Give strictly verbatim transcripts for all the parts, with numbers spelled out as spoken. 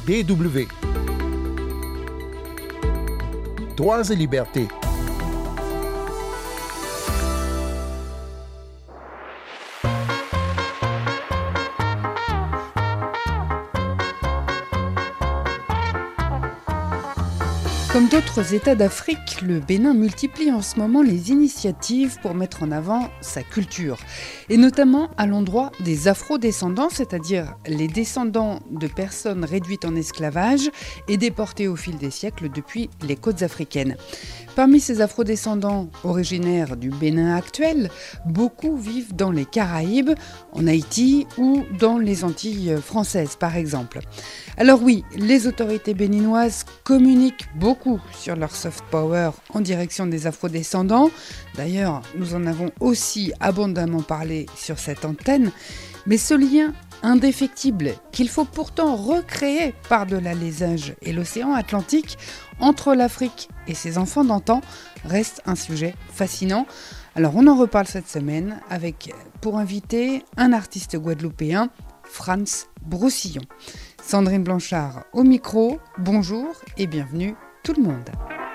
D W. Droits et libertés. Comme d'autres États d'Afrique, le Bénin multiplie en ce moment les initiatives pour mettre en avant sa culture. Et notamment à l'endroit des afro-descendants, c'est-à-dire les descendants de personnes réduites en esclavage et déportées au fil des siècles depuis les côtes africaines. Parmi ces afro-descendants originaires du Bénin actuel, beaucoup vivent dans les Caraïbes, en Haïti ou dans les Antilles françaises par exemple. Alors oui, les autorités béninoises communiquent beaucoup sur leur soft power en direction des afro-descendants. D'ailleurs, nous en avons aussi abondamment parlé sur cette antenne. Mais ce lien indéfectible qu'il faut pourtant recréer par-delà les âges et l'océan Atlantique entre l'Afrique et ses enfants d'antan reste un sujet fascinant. Alors on en reparle cette semaine avec, pour inviter, un artiste guadeloupéen, Frantz Broussillon. Sandrine Blanchard au micro, bonjour et bienvenue tout le monde.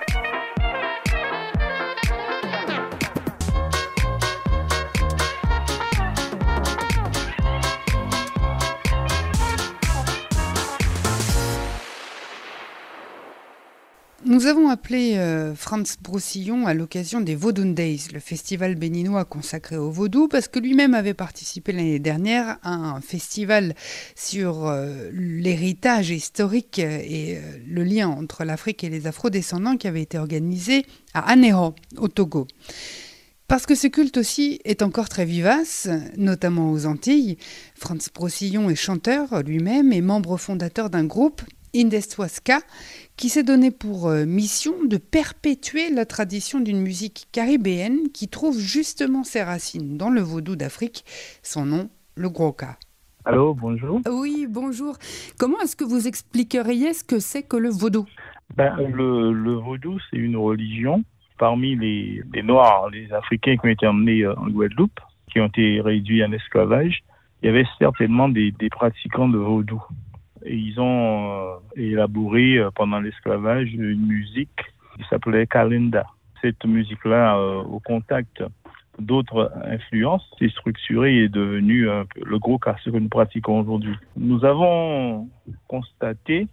Nous avons appelé euh, Frantz Broussillon à l'occasion des Vodun Days, le festival béninois consacré au vaudou, parce que lui-même avait participé l'année dernière à un festival sur euh, l'héritage historique et euh, le lien entre l'Afrique et les afro-descendants qui avait été organisé à Anéro, au Togo. Parce que ce culte aussi est encore très vivace, notamment aux Antilles, Frantz Broussillon est chanteur lui-même et membre fondateur d'un groupe, Indestwaska, qui s'est donné pour mission de perpétuer la tradition d'une musique caribéenne qui trouve justement ses racines dans le vaudou d'Afrique, son nom, le Gwoka. Allô, bonjour. Oui, bonjour. Comment est-ce que vous expliqueriez ce que c'est que le vaudou ? ben, le, le vaudou, c'est une religion. Parmi les, les Noirs, les Africains qui ont été emmenés en Guadeloupe, qui ont été réduits en esclavage, il y avait certainement des, des pratiquants de vaudou. Et ils ont euh, élaboré euh, pendant l'esclavage une musique qui s'appelait Kalenda. Cette musique-là, euh, au contact d'autres influences, s'est structurée et est devenue euh, le Gwoka, ce que nous pratiquons aujourd'hui. Nous avons constaté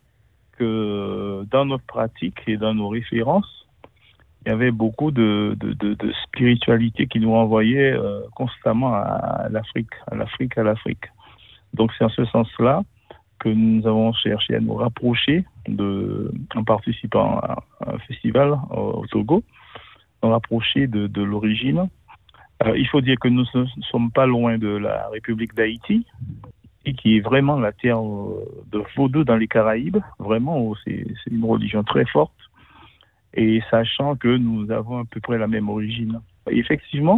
que dans notre pratique et dans nos références, il y avait beaucoup de, de, de, de spiritualité qui nous renvoyait euh, constamment à l'Afrique, à l'Afrique, à l'Afrique. Donc c'est en ce sens-là que nous avons cherché à nous rapprocher, de, en participant à un festival au Togo, nous rapprocher de, de l'origine. Euh, il faut dire que nous ne sommes pas loin de la République d'Haïti, qui est vraiment la terre de vaudou dans les Caraïbes. Vraiment, c'est, c'est une religion très forte. Et sachant que nous avons à peu près la même origine. Et effectivement,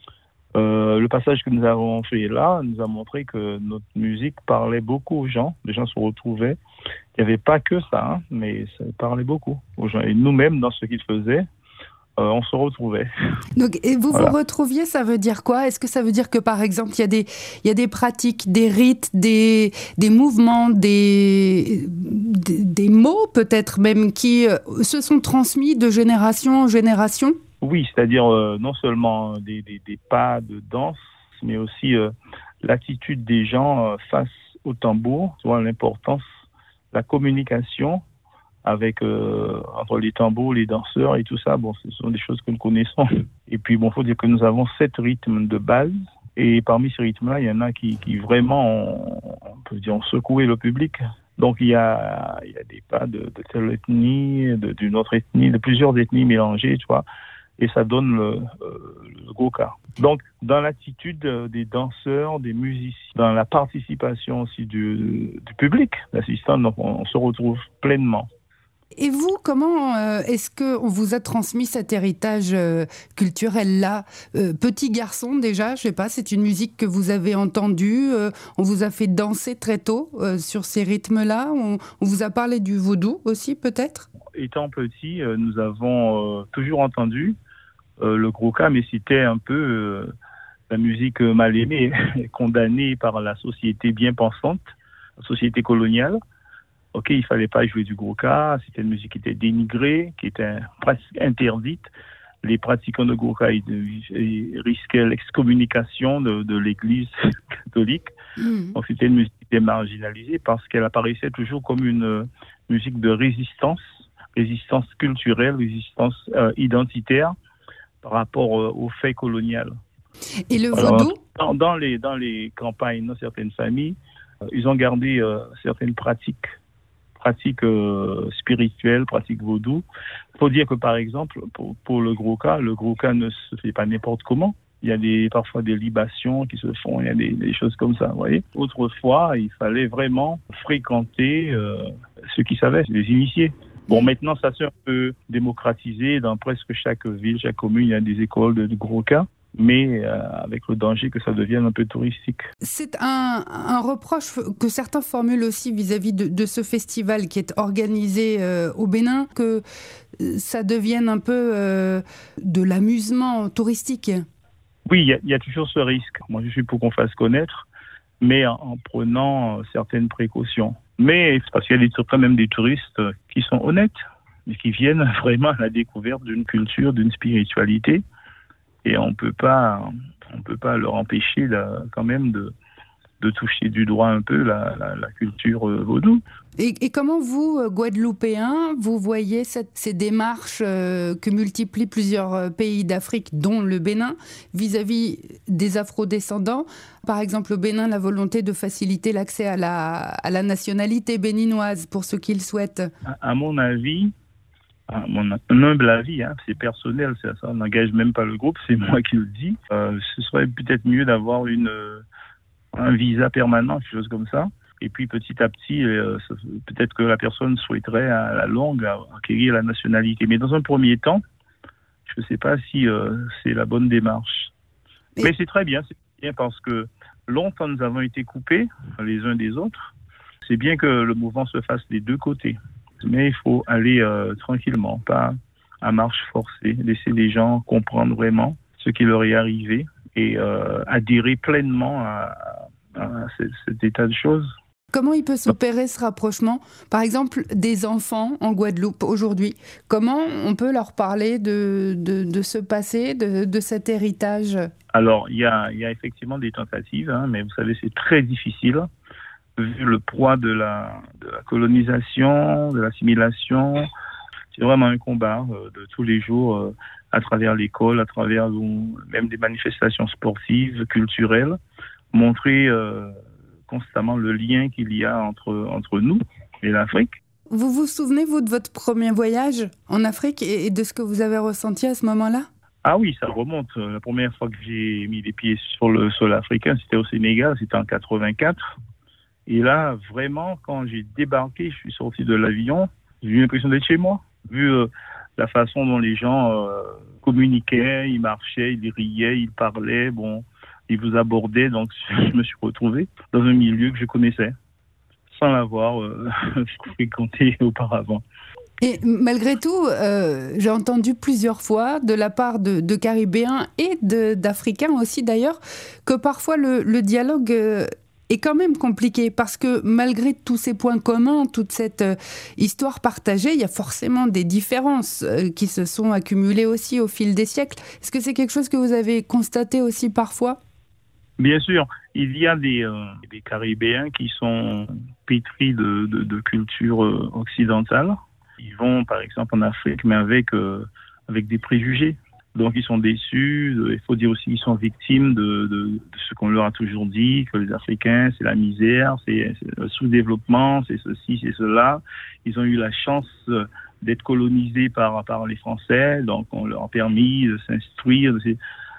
Euh, le passage que nous avons fait là nous a montré que notre musique parlait beaucoup aux gens. Les gens se retrouvaient. Il n'y avait pas que ça, hein, mais ça parlait beaucoup aux gens. Et nous-mêmes, dans ce qu'ils faisaient, euh, on se retrouvait. Donc, et vous voilà. vous retrouviez, ça veut dire quoi ? Est-ce que ça veut dire que, par exemple, il y a des, il y a des pratiques, des rites, des, des mouvements, des, des, des mots peut-être même qui euh, se sont transmis de génération en génération ? Oui, c'est-à-dire euh, non seulement des, des, des pas de danse, mais aussi euh, l'attitude des gens euh, face au tambour, tu vois, l'importance, la communication avec euh, entre les tambours, les danseurs et tout ça. Bon, ce sont des choses que nous connaissons. Et puis, bon, faut dire que nous avons sept rythmes de base. Et parmi ces rythmes-là, il y en a qui, qui vraiment, ont, on peut dire, ont secoué le public. Donc, il y a, il y a des pas de, de telle ethnie, de, d'une autre ethnie, de plusieurs ethnies mélangées, tu vois. Et ça donne le, euh, le Gwoka. Donc, dans l'attitude des danseurs, des musiciens, dans la participation aussi du, du public, l'assistant, donc on, on se retrouve pleinement. Et vous, comment euh, est-ce qu'on vous a transmis cet héritage euh, culturel-là ? euh, Petit garçon déjà, je sais pas, c'est une musique que vous avez entendue, euh, on vous a fait danser très tôt euh, sur ces rythmes-là, on, on vous a parlé du vaudou aussi peut-être ? Étant petit, euh, nous avons euh, toujours entendu euh, le Gwoka, mais c'était un peu euh, la musique mal aimée, condamnée par la société bien pensante, la société coloniale. ok, il fallait pas jouer du Gurkha, c'était une musique qui était dénigrée, qui était presque interdite. Les pratiquants de Gurkha ils, ils risquaient l'excommunication de, de l'Église catholique. Mmh. Donc c'était une musique qui était marginalisée parce qu'elle apparaissait toujours comme une musique de résistance, résistance culturelle, résistance euh, identitaire par rapport euh, aux faits coloniaux. Et le vaudou? dans, dans, les, dans les campagnes, dans certaines familles, euh, ils ont gardé euh, certaines pratiques, pratiques euh, spirituelles, pratiques vaudou. Il faut dire que, par exemple, pour, pour le Gurkha, le Gurkha ne se fait pas n'importe comment. Il y a des, parfois des libations qui se font, il y a des, des choses comme ça, vous voyez. Autrefois, il fallait vraiment fréquenter euh, ceux qui savaient, les initiés. Bon, maintenant, ça s'est un peu démocratisé. Dans presque chaque ville, chaque commune, il y a des écoles de, de Gurkha, mais euh, avec le danger que ça devienne un peu touristique. C'est un, un reproche que certains formulent aussi vis-à-vis de, de ce festival qui est organisé euh, au Bénin, que ça devienne un peu euh, de l'amusement touristique. Oui, il y, y a toujours ce risque. Moi, je suis pour qu'on fasse connaître, mais en, en prenant euh, certaines précautions. Mais c'est parce qu'il y a des, quand même des touristes qui sont honnêtes, et qui viennent vraiment à la découverte d'une culture, d'une spiritualité. Et on peut pas, on peut pas leur empêcher là, quand même de, de toucher du doigt un peu la, la, la culture euh, vaudou. Et, et comment vous, Guadeloupéens, vous voyez cette, ces démarches euh, que multiplient plusieurs pays d'Afrique, dont le Bénin, vis-à-vis des afrodescendants? Par exemple, au Bénin, la volonté de faciliter l'accès à la, à la nationalité béninoise pour ceux qui le souhaitent. À, à mon avis, à mon humble avis, hein, c'est personnel, ça, ça n'engage même pas le groupe, c'est moi qui le dis. Euh, ce serait peut-être mieux d'avoir une, un visa permanent, quelque chose comme ça. Et puis petit à petit, euh, peut-être que la personne souhaiterait à la longue acquérir la nationalité. Mais dans un premier temps, je ne sais pas si euh, c'est la bonne démarche. Mais, Mais c'est très bien, c'est bien parce que longtemps nous avons été coupés les uns des autres. C'est bien que le mouvement se fasse des deux côtés. Mais il faut aller euh, tranquillement, pas à marche forcée, laisser les gens comprendre vraiment ce qui leur est arrivé et euh, adhérer pleinement à, à cet état de choses. Comment il peut s'opérer ce rapprochement? Par exemple, des enfants en Guadeloupe aujourd'hui, comment on peut leur parler de, de, de ce passé, de, de cet héritage? Alors, il y a, y a effectivement des tentatives, hein, mais vous savez, c'est très difficile, vu le poids de la, de la colonisation, de l'assimilation. C'est vraiment un combat euh, de tous les jours, euh, à travers l'école, à travers euh, même des manifestations sportives, culturelles, montrer... Euh, constamment le lien qu'il y a entre, entre nous et l'Afrique. Vous vous souvenez, vous, de votre premier voyage en Afrique et de ce que vous avez ressenti à ce moment-là? Ah oui, ça remonte. La première fois que j'ai mis les pieds sur le sol africain, c'était au Sénégal, c'était en quatre-vingt-quatre. Et là, vraiment, quand j'ai débarqué, je suis sorti de l'avion, j'ai eu l'impression d'être chez moi. Vu euh, la façon dont les gens euh, communiquaient, ils marchaient, ils riaient, ils parlaient, bon... ils vous abordaient, donc je me suis retrouvé dans un milieu que je connaissais, sans l'avoir euh, fréquenté auparavant. Et malgré tout, euh, j'ai entendu plusieurs fois de la part de, de Caribéens et de, d'Africains aussi d'ailleurs, que parfois le, le dialogue euh, est quand même compliqué, parce que malgré tous ces points communs, toute cette euh, histoire partagée, il y a forcément des différences euh, qui se sont accumulées aussi au fil des siècles. Est-ce que c'est quelque chose que vous avez constaté aussi parfois ? Bien sûr, il y a des, euh, des Caribéens qui sont pétris de, de, de culture euh, occidentale. Ils vont, par exemple, en Afrique, mais avec, euh, avec des préjugés. Donc, ils sont déçus. Il faut dire aussi qu'ils sont victimes de, de, de ce qu'on leur a toujours dit, que les Africains, c'est la misère, c'est, c'est le sous-développement, c'est ceci, c'est cela. Ils ont eu la chance d'être colonisés par, par les Français, donc on leur a permis de s'instruire, de,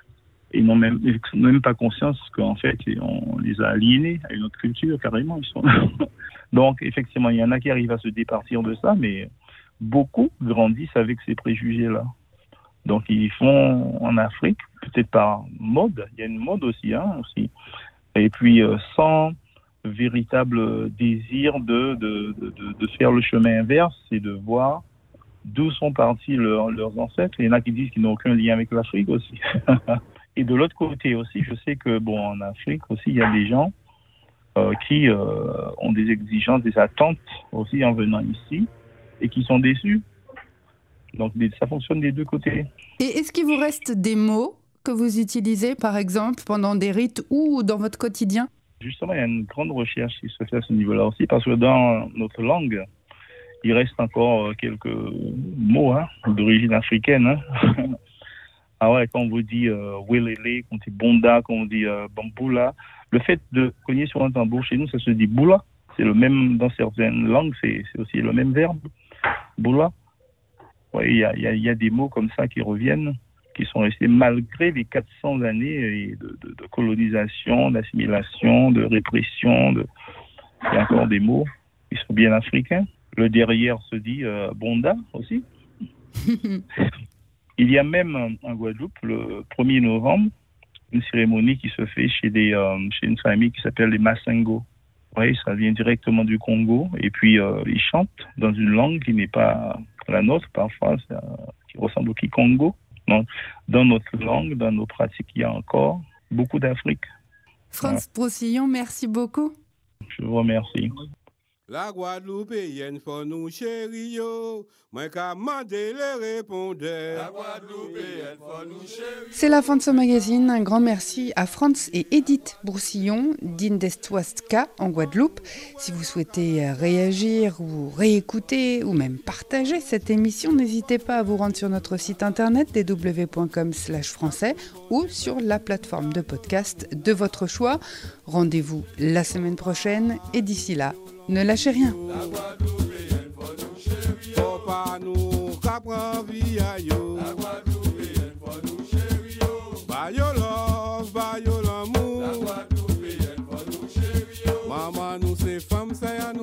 ils n'ont même, ils n'ont même pas conscience qu'en fait, on les a aliénés à une autre culture, carrément. Ils sont... Donc, effectivement, il y en a qui arrivent à se départir de ça, mais beaucoup grandissent avec ces préjugés-là. Donc, ils font en Afrique, peut-être par mode, il y a une mode aussi, hein, aussi. Et puis, euh, sans véritable désir de, de, de, de, de faire le chemin inverse et de voir d'où sont partis leur, leurs ancêtres. Il y en a qui disent qu'ils n'ont aucun lien avec l'Afrique aussi. Et de l'autre côté aussi, je sais que, bon, en Afrique aussi, il y a des gens euh, qui euh, ont des exigences, des attentes aussi en venant ici et qui sont déçus. Donc ça fonctionne des deux côtés. Et est-ce qu'il vous reste des mots que vous utilisez, par exemple, pendant des rites ou dans votre quotidien? Justement, il y a une grande recherche qui se fait à ce niveau-là aussi, parce que dans notre langue, il reste encore quelques mots hein, d'origine africaine. Hein. Ah ouais, quand on vous dit euh, welele, quand on dit bonda, quand on dit euh, bamboula, le fait de cogner sur un tambour chez nous, ça se dit boula. C'est le même, dans certaines langues, c'est, c'est aussi le même verbe, boula. Ouais, il y a, y a, y a des mots comme ça qui reviennent, qui sont restés malgré les quatre cents années de, de, de colonisation, d'assimilation, de répression. De... Il y a encore des mots qui sont bien africains. Le derrière se dit euh, bonda aussi. Il y a même en Guadeloupe, le premier novembre, une cérémonie qui se fait chez, des, euh, chez une famille qui s'appelle les Massengo. Oui, ça vient directement du Congo. Et puis, euh, ils chantent dans une langue qui n'est pas la nôtre, parfois, ça, qui ressemble au Kikongo. Donc, dans notre langue, dans nos pratiques, il y a encore beaucoup d'Afrique. Frantz Broussillon, merci beaucoup. Je vous remercie. La Guadeloupéenne faut nous chérir yo, moi qu'a mandé les répondeurs. La Guadeloupéenne faut nous chérir. C'est la fin de ce magazine. Un grand merci à Frantz et Edith Broussillon d'Indestouastka en Guadeloupe. Si vous souhaitez réagir ou réécouter ou même partager cette émission, n'hésitez pas à vous rendre sur notre site internet d w point com slash français ou sur la plateforme de podcast de votre choix. Rendez-vous la semaine prochaine et d'ici là, ne lâchez rien. La Guadeloupéenne faut nous chérir. Faut pas nous qu'apprendre via yo. La Guadeloupéenne faut nous chérir. Ba yo love, ba yo l'amour. La Guadeloupéenne faut nous chérir. Maman nous c'est femme, c'est à nous.